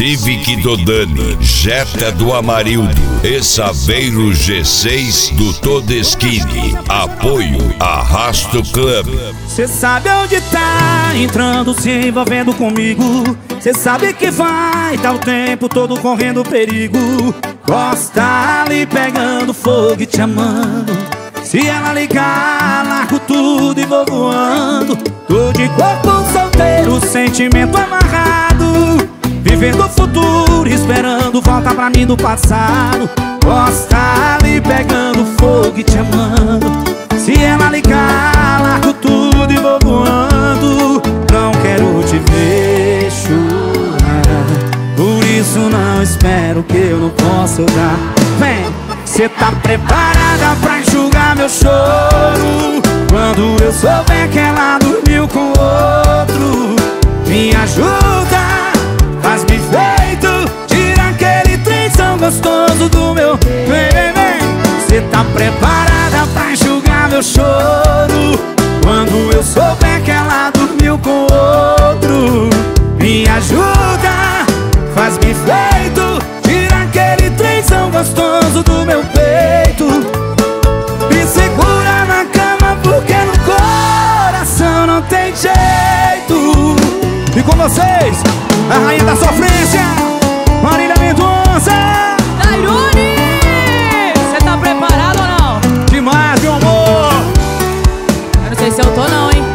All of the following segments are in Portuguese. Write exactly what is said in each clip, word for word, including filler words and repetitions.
Civic do Dani, Jetta do Amarildo e Saveiro G seis do Todeschini. Apoio Arrasto Club. Cê sabe onde tá entrando, se envolvendo comigo. Cê sabe que vai, tá o tempo todo correndo perigo. Gosta ali pegando fogo e te amando. Se ela ligar, largo tudo e vou voando. Tô de corpo solteiro, sentimento amarrado, vivendo o futuro, esperando volta pra mim do passado. Gosta ali pegando fogo e te amando. Se ela ligar, largo tudo e vou voando. Não quero te ver chorar, por isso não espero que eu não possa dar. Vem! Cê tá preparada pra enxugar meu choro quando eu souber que ela dormiu com outro? Me ajuda, faz-me feito, tira aquele trenzão gostoso do meu. Vem, vem, vem. Cê tá preparada pra enxugar meu choro quando eu souber que ela dormiu com outro? Me ajuda, faz-me feito, tira aquele trenzão gostoso do meu peito. Me segura na cama porque no coração não tem jeito. E com vocês, a rainha da sofrência, Marília Mendonça. Tairone, cê tá preparado ou não? Demais, meu amor. Eu não sei se eu tô não, hein?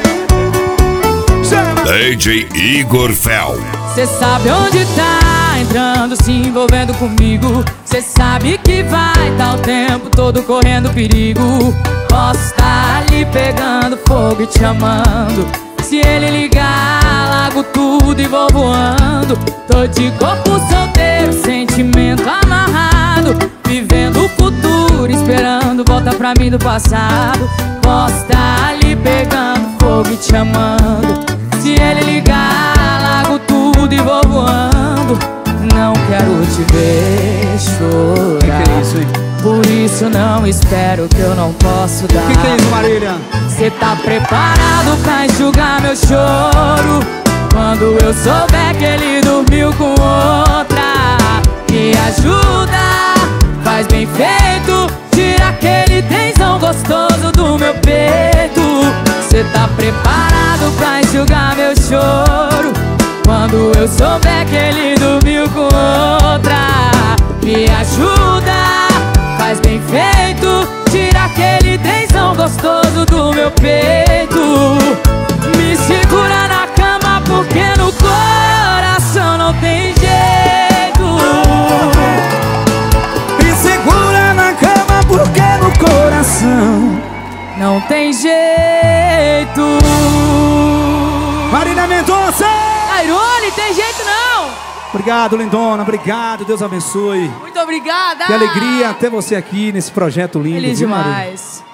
D J Igor Fel. Cê sabe onde tá entrando, se envolvendo comigo. Cê sabe que vai, tá o tempo todo correndo perigo. Posso tá ali pegando fogo e te amando. Se ele ligar, largo tudo e vou voando. Tô de corpo solteiro, sentimento amarrado, vivendo o futuro, esperando volta pra mim do passado. Posso tá ali pegando fogo e te amando. Se ele ligar, largo tudo e vou voando. Não quero te ver chorar, que que é isso, hein? por isso não espero que eu não posso dar. Que que é isso, Marília? Cê tá preparado pra enxugar meu choro quando eu souber que ele dormiu com outra? Me ajuda, faz bem feito, tira aquele tensão gostoso do meu peito. Cê tá preparado pra enxugar meu choro quando eu souber que ele dormiu com outra? Me ajuda, faz bem feito, tira aquele tensão gostoso do meu peito. Me segura na cama porque no coração não tem jeito. Me segura na cama porque no coração não tem jeito. Marília Mendonça. Tairone, tem jeito não. Obrigado, lindona, obrigado, Deus abençoe. Muito obrigada. Que alegria ter você aqui nesse projeto lindo. Feliz viu, Marília? demais.